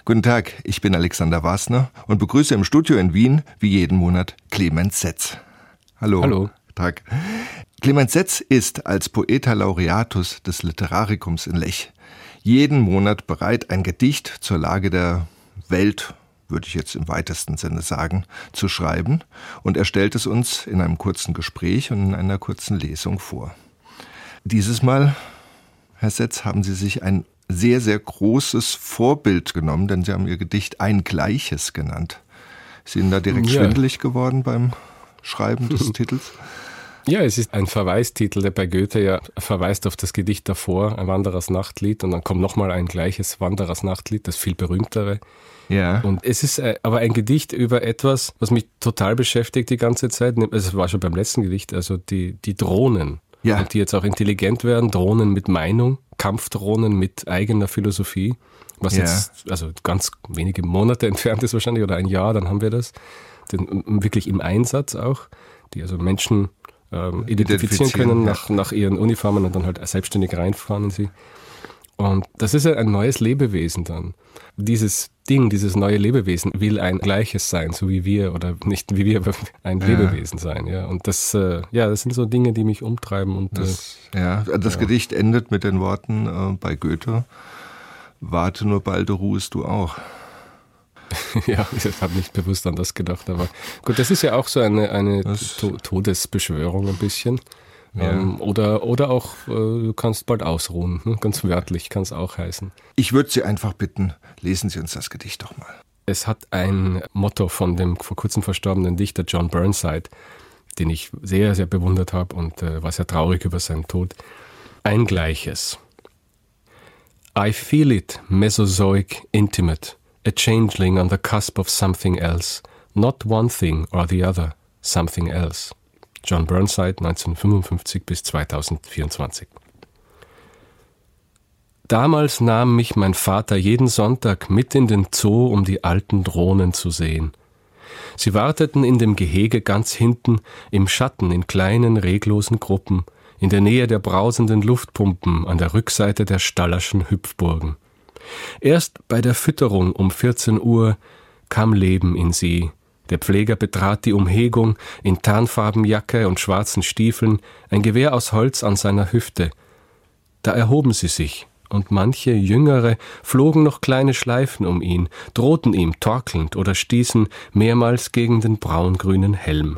Guten Tag, ich bin Alexander Wasner und begrüße im Studio in Wien, wie jeden Monat, Clemens Setz. Hallo. Hallo. Tag. Clemens Setz ist als Poeta Laureatus des Literarikums in Lech jeden Monat bereit, ein Gedicht zur Lage der Welt, würde ich jetzt im weitesten Sinne sagen, zu schreiben. Und er stellt es uns in einem kurzen Gespräch und in einer kurzen Lesung vor. Dieses Mal, Herr Setz, haben Sie sich ein sehr, sehr großes Vorbild genommen, denn Sie haben Ihr Gedicht Ein Gleiches genannt. Ist Ihnen da direkt schwindelig geworden beim Schreiben des Titels? Ja, es ist ein Verweistitel, der bei Goethe ja verweist auf das Gedicht davor, ein Wanderers Nachtlied, und dann kommt nochmal ein gleiches Wanderers Nachtlied, das viel berühmtere. Ja. Und es ist aber ein Gedicht über etwas, was mich total beschäftigt die ganze Zeit. Es war schon beim letzten Gedicht, also die Drohnen. Ja. Und die jetzt auch intelligent werden, Drohnen mit Meinung, Kampfdrohnen mit eigener Philosophie, was jetzt also ganz wenige Monate entfernt ist wahrscheinlich oder ein Jahr, dann haben wir das. Wirklich im Einsatz auch, die also Menschen identifizieren können nach ihren Uniformen und dann halt selbstständig reinfahren in sie. Und das ist ja ein neues Lebewesen dann. Dieses Ding, dieses neue Lebewesen will ein Gleiches sein, so wie wir, oder nicht wie wir, aber ein Lebewesen sein. Ja. Und das sind so Dinge, die mich umtreiben. Und das Gedicht endet mit den Worten bei Goethe: Warte nur, balde ruhest du auch. Ja, ich habe nicht bewusst an das gedacht, aber gut, das ist ja auch so eine Todesbeschwörung ein bisschen. Ja. Oder auch, du kannst bald ausruhen, ne? Ganz wörtlich kann es auch heißen. Ich würde Sie einfach bitten, lesen Sie uns das Gedicht doch mal. Es hat ein Motto von dem vor kurzem verstorbenen Dichter John Burnside, den ich sehr, sehr bewundert habe und war sehr traurig über seinen Tod. Ein Gleiches. I feel it, Mesozoic, intimate, a changeling on the cusp of something else, not one thing or the other, something else. John Burnside, 1955 bis 2024. Damals nahm mich mein Vater jeden Sonntag mit in den Zoo, um die alten Drohnen zu sehen. Sie warteten in dem Gehege ganz hinten, im Schatten, in kleinen, reglosen Gruppen, in der Nähe der brausenden Luftpumpen an der Rückseite der Stallerschen Hüpfburgen. Erst bei der Fütterung um 14 Uhr kam Leben in sie. Der Pfleger betrat die Umhegung in Tarnfarbenjacke und schwarzen Stiefeln, ein Gewehr aus Holz an seiner Hüfte. Da erhoben sie sich, und manche Jüngere flogen noch kleine Schleifen um ihn, drohten ihm torkelnd oder stießen mehrmals gegen den braungrünen Helm.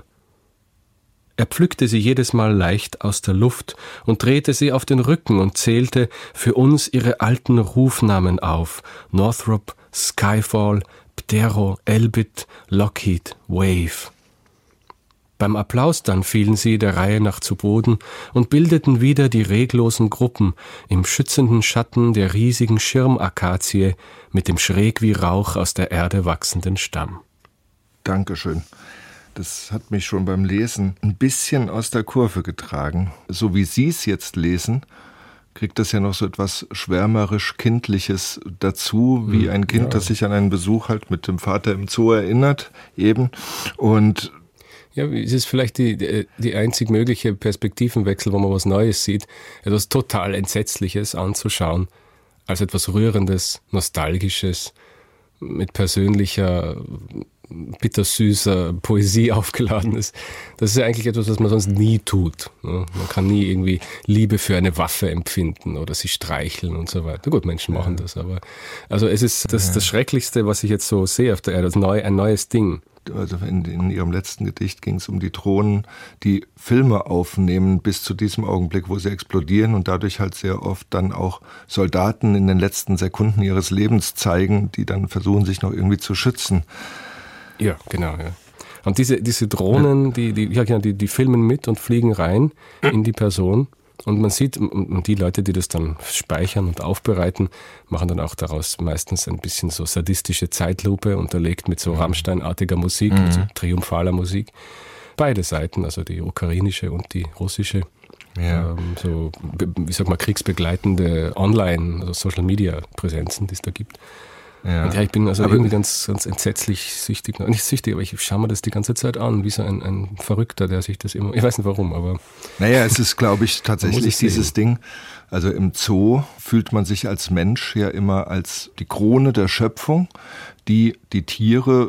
Er pflückte sie jedes Mal leicht aus der Luft und drehte sie auf den Rücken und zählte für uns ihre alten Rufnamen auf: Northrop, Skyfall, Ptero, Elbit, Lockheed, Wave. Beim Applaus dann fielen sie der Reihe nach zu Boden und bildeten wieder die reglosen Gruppen im schützenden Schatten der riesigen Schirmakazie mit dem schräg wie Rauch aus der Erde wachsenden Stamm. Dankeschön. Das hat mich schon beim Lesen ein bisschen aus der Kurve getragen. So wie Sie es jetzt lesen, kriegt das ja noch so etwas schwärmerisch-kindliches dazu, wie ein Kind, das sich an einen Besuch halt mit dem Vater im Zoo erinnert, eben. Und ja, es ist vielleicht die einzig mögliche Perspektivenwechsel, wo man was Neues sieht, etwas total Entsetzliches anzuschauen, als etwas Rührendes, Nostalgisches, mit persönlicher, bittersüßer Poesie aufgeladen ist. Das ist ja eigentlich etwas, was man sonst nie tut. Man kann nie irgendwie Liebe für eine Waffe empfinden oder sie streicheln und so weiter. Gut, Menschen machen das, aber also es ist das Schrecklichste, was ich jetzt so sehe auf der Erde, ein neues Ding. Also in Ihrem letzten Gedicht ging es um die Drohnen, die Filme aufnehmen bis zu diesem Augenblick, wo sie explodieren und dadurch halt sehr oft dann auch Soldaten in den letzten Sekunden ihres Lebens zeigen, die dann versuchen, sich noch irgendwie zu schützen. Ja, genau. Ja. Und diese Drohnen, die filmen mit und fliegen rein in die Person. Und man sieht, und die Leute, die das dann speichern und aufbereiten, machen dann auch daraus meistens ein bisschen so sadistische Zeitlupe, unterlegt mit so Rammstein-artiger Musik, mit so triumphaler Beide Seiten, also die ukrainische und die russische, kriegsbegleitende Online-, also Social-Media-Präsenzen, die es da gibt. Ja. Und ja, ich bin also irgendwie ganz entsetzlich süchtig. Nicht süchtig, aber ich schaue mir das die ganze Zeit an, wie so ein Verrückter, der sich das immer, ich weiß nicht warum, aber... Naja, es ist, glaube ich, tatsächlich dieses Ding, also im Zoo fühlt man sich als Mensch ja immer als die Krone der Schöpfung, die Tiere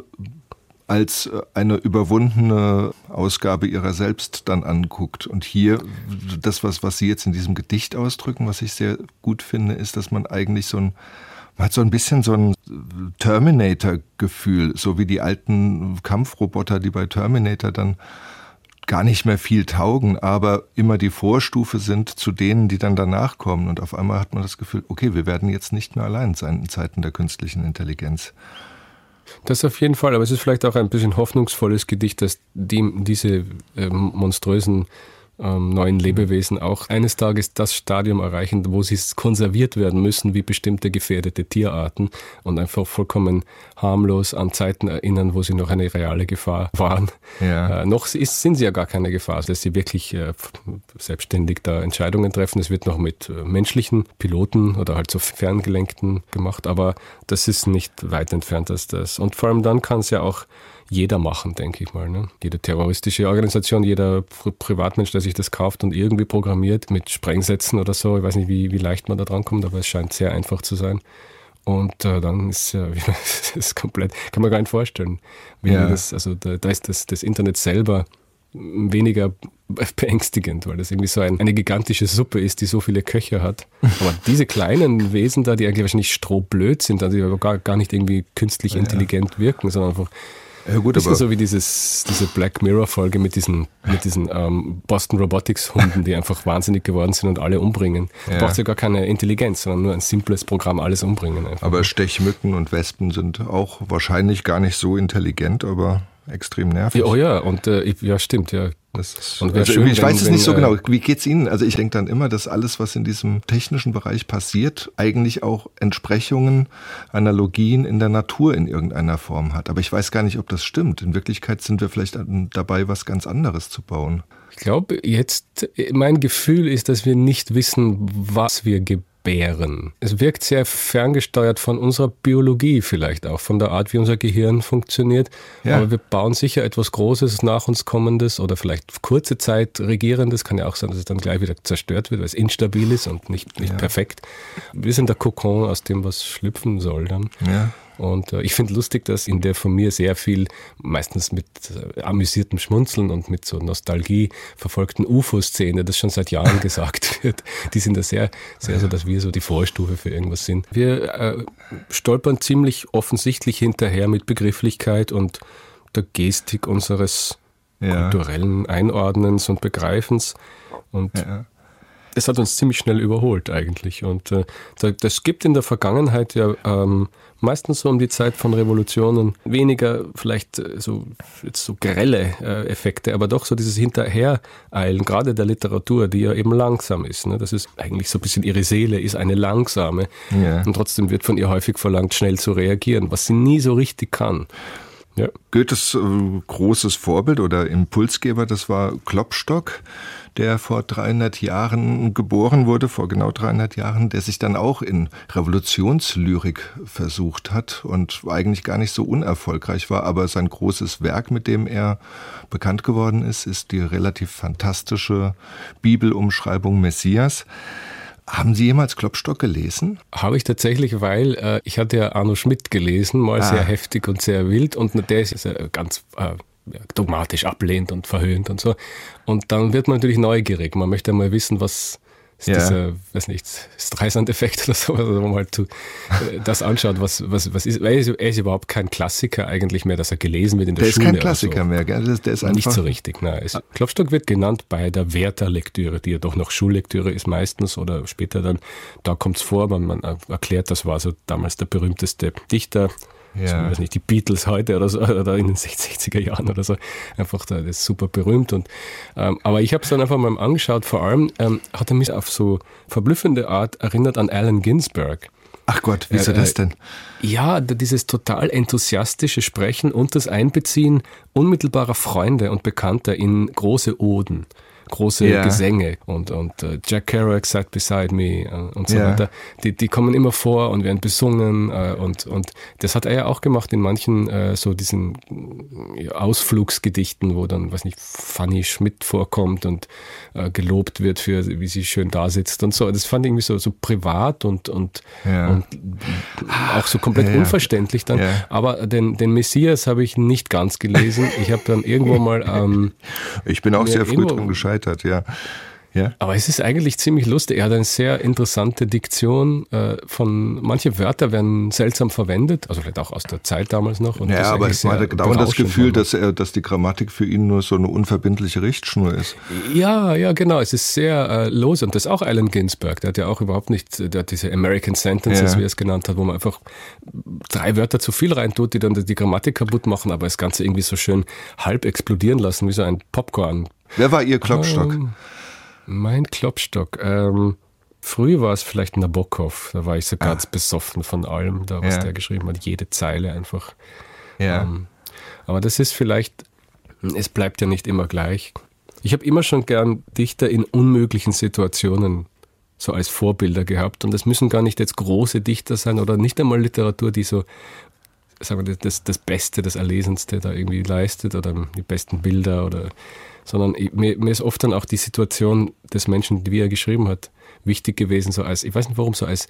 als eine überwundene Ausgabe ihrer selbst dann anguckt. Und hier, das, was Sie jetzt in diesem Gedicht ausdrücken, was ich sehr gut finde, ist, dass man eigentlich man hat so ein bisschen so ein Terminator-Gefühl, so wie die alten Kampfroboter, die bei Terminator dann gar nicht mehr viel taugen, aber immer die Vorstufe sind zu denen, die dann danach kommen. Und auf einmal hat man das Gefühl, okay, wir werden jetzt nicht mehr allein sein in Zeiten der künstlichen Intelligenz. Das auf jeden Fall, aber es ist vielleicht auch ein bisschen hoffnungsvolles Gedicht, dass diese monströsen neuen Lebewesen auch eines Tages das Stadium erreichen, wo sie konserviert werden müssen wie bestimmte gefährdete Tierarten und einfach vollkommen harmlos an Zeiten erinnern, wo sie noch eine reale Gefahr waren. Ja. Noch sind sie ja gar keine Gefahr, dass sie wirklich selbstständig da Entscheidungen treffen. Es wird noch mit menschlichen Piloten oder halt so ferngelenkten gemacht, aber das ist nicht weit entfernt als das. Und vor allem dann kann es ja auch jeder machen, denke ich mal. Ne? Jede terroristische Organisation, jeder Privatmensch, der sich das kauft und irgendwie programmiert mit Sprengsätzen oder so. Ich weiß nicht, wie leicht man da dran kommt, aber es scheint sehr einfach zu sein. Und dann ist es komplett, kann man gar nicht vorstellen. Da ist das Internet selber weniger beängstigend, weil das irgendwie so eine gigantische Suppe ist, die so viele Köche hat. Aber diese kleinen Wesen da, die eigentlich wahrscheinlich strohblöd sind, also die aber gar nicht irgendwie künstlich intelligent wirken, sondern einfach ja, gut, bisschen so wie diese Black Mirror-Folge mit diesen Boston Robotics-Hunden, die einfach wahnsinnig geworden sind und alle umbringen. Da braucht es ja gar keine Intelligenz, sondern nur ein simples Programm, alles umbringen. Einfach. Aber Stechmücken und Wespen sind auch wahrscheinlich gar nicht so intelligent, aber extrem nervig. Ja, oh ja, und ja, stimmt, ja. Und schön, ich weiß es nicht so genau. Wie geht's Ihnen? Also ich denke dann immer, dass alles, was in diesem technischen Bereich passiert, eigentlich auch Entsprechungen, Analogien in der Natur in irgendeiner Form hat. Aber ich weiß gar nicht, ob das stimmt. In Wirklichkeit sind wir vielleicht dabei, was ganz anderes zu bauen. Ich glaube, mein Gefühl ist, dass wir nicht wissen, was wir gebären. Es wirkt sehr ferngesteuert von unserer Biologie vielleicht auch, von der Art, wie unser Gehirn funktioniert. Ja. Aber wir bauen sicher etwas Großes, nach uns Kommendes oder vielleicht kurze Zeit Regierendes. Kann ja auch sein, dass es dann gleich wieder zerstört wird, weil es instabil ist und nicht perfekt. Wir sind der Kokon, aus dem was schlüpfen soll dann. Ja. Und ich finde lustig, dass in der von mir sehr viel, meistens mit amüsiertem Schmunzeln und mit so Nostalgie verfolgten UFO-Szene, das schon seit Jahren gesagt wird. Die sind da sehr, sehr so, dass wir so die Vorstufe für irgendwas sind. Wir stolpern ziemlich offensichtlich hinterher mit Begrifflichkeit und der Gestik unseres kulturellen Einordnens und Begreifens. Und es hat uns ziemlich schnell überholt eigentlich. Und das gibt in der Vergangenheit ja meistens so um die Zeit von Revolutionen weniger vielleicht so grelle Effekte, aber doch so dieses Hinterhereilen, gerade der Literatur, die ja eben langsam ist. Ne? Das ist eigentlich so ein bisschen ihre Seele, ist eine langsame. Ja. Und trotzdem wird von ihr häufig verlangt, schnell zu reagieren, was sie nie so richtig kann. Ja. Goethes großes Vorbild oder Impulsgeber, das war Klopstock, der vor 300 Jahren geboren wurde, vor genau 300 Jahren, der sich dann auch in Revolutionslyrik versucht hat und eigentlich gar nicht so unerfolgreich war. Aber sein großes Werk, mit dem er bekannt geworden ist die relativ fantastische Bibelumschreibung Messias. Haben Sie jemals Klopstock gelesen? Habe ich tatsächlich, weil ich hatte ja Arno Schmidt gelesen, mal sehr heftig und sehr wild und der ist ganz dogmatisch ablehnend und verhöhnt und so. Und dann wird man natürlich neugierig. Man möchte mal wissen, was ist dieser, weiß nicht, Streisand-Effekt oder so, also wenn man halt das anschaut, was ist, weil er ist überhaupt kein Klassiker eigentlich mehr, dass er gelesen wird in der Schule. Der ist kein Klassiker mehr, gell? Der ist nicht so richtig. Nein. Klopstock wird genannt bei der Werther-Lektüre, die ja doch noch Schullektüre ist meistens oder später dann, da kommt es vor, man erklärt, das war so damals der berühmteste Dichter. Ja. Ich weiß nicht, die Beatles heute oder so, oder in den 60er Jahren oder so. Einfach, das ist super berühmt. Aber ich habe es dann einfach mal angeschaut. Vor allem hat er mich auf so verblüffende Art erinnert an Allen Ginsberg. Ach Gott, wieso das denn? Ja, dieses total enthusiastische Sprechen und das Einbeziehen unmittelbarer Freunde und Bekannter in große Oden. große Gesänge und Jack Kerouac Sat Beside Me und so weiter. Die kommen immer vor und werden besungen und das hat er ja auch gemacht in manchen so diesen Ausflugsgedichten, wo dann, weiß nicht, Fanny Schmidt vorkommt und gelobt wird für, wie sie schön da sitzt und so. Das fand ich irgendwie so privat und auch so komplett unverständlich dann. Ja. Aber den Messias habe ich nicht ganz gelesen. Ich habe dann irgendwo mal... ich bin auch sehr früh dran gescheitert, ja. Ja. Aber es ist eigentlich ziemlich lustig. Er hat eine sehr interessante Diktion. Manche Wörter werden seltsam verwendet, also vielleicht auch aus der Zeit damals noch. Und ja, aber man hat dauernd das Gefühl, dass die Grammatik für ihn nur so eine unverbindliche Richtschnur ist. Ja, genau. Es ist sehr los. Und das ist auch Allen Ginsberg. Der hat ja auch überhaupt nicht, der hat diese American Sentences, wie er es genannt hat, wo man einfach 3 Wörter zu viel reintut, die dann die Grammatik kaputt machen, aber das Ganze irgendwie so schön halb explodieren lassen, wie so ein Popcorn. Wer war Ihr Klopstock? Mein Klopstock. Früh war es vielleicht Nabokov. Da war ich so ganz besoffen von allem, was der geschrieben hat. Jede Zeile einfach. Ja. Aber das ist vielleicht, es bleibt ja nicht immer gleich. Ich habe immer schon gern Dichter in unmöglichen Situationen so als Vorbilder gehabt. Und das müssen gar nicht jetzt große Dichter sein oder nicht einmal Literatur, die so, sagen wir, das Beste, das Erlesenste da irgendwie leistet oder die besten Bilder oder... sondern mir ist oft dann auch die Situation des Menschen, wie er geschrieben hat, wichtig gewesen, so als, ich weiß nicht warum, so als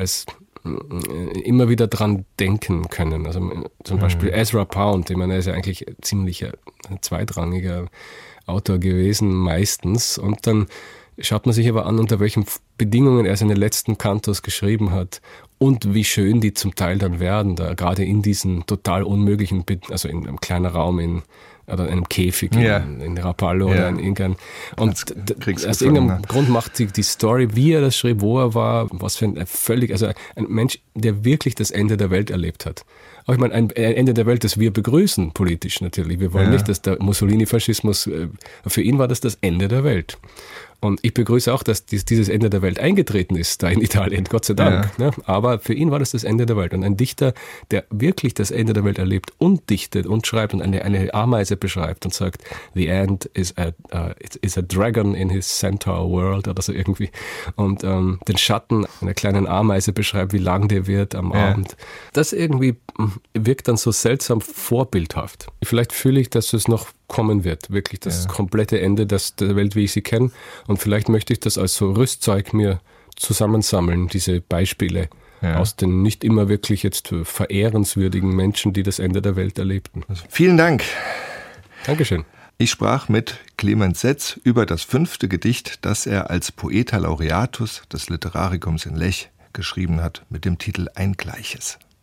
immer wieder dran denken können. Also zum Beispiel Ezra Pound, ich meine, er ist ja eigentlich ziemlich ein zweitrangiger Autor gewesen, meistens. Und dann schaut man sich aber an, unter welchen Bedingungen er seine letzten Kantos geschrieben hat und wie schön die zum Teil dann werden, da gerade in diesen total unmöglichen, also in einem kleinen Raum oder in einem Käfig in Rapallo oder in Ingern. Und aus irgendeinem Grund macht die Story, wie er das schrieb, wo er war, was für also ein Mensch, der wirklich das Ende der Welt erlebt hat. Aber ich meine, ein Ende der Welt, das wir begrüßen, politisch natürlich. Wir wollen nicht, dass der Mussolini-Faschismus, für ihn war das Ende der Welt. Und ich begrüße auch, dass dieses Ende der Welt eingetreten ist, da in Italien, Gott sei Dank. Ja. Ne? Aber für ihn war das Ende der Welt. Und ein Dichter, der wirklich das Ende der Welt erlebt und dichtet und schreibt und eine Ameise beschreibt und sagt, the end is a dragon in his centaur world oder so irgendwie. Und den Schatten einer kleinen Ameise beschreibt, wie lang der wird am Abend. Das irgendwie wirkt dann so seltsam vorbildhaft. Vielleicht fühle ich, dass es noch kommen wird, wirklich das komplette Ende der Welt, wie ich sie kenne. Und vielleicht möchte ich das als so Rüstzeug mir zusammensammeln, diese Beispiele aus den nicht immer wirklich jetzt verehrenswürdigen Menschen, die das Ende der Welt erlebten. Vielen Dank. Dankeschön. Ich sprach mit Clemens Setz über das 5. Gedicht, das er als Poeta Laureatus des Literarikums in Lech geschrieben hat, mit dem Titel Ein Gleiches.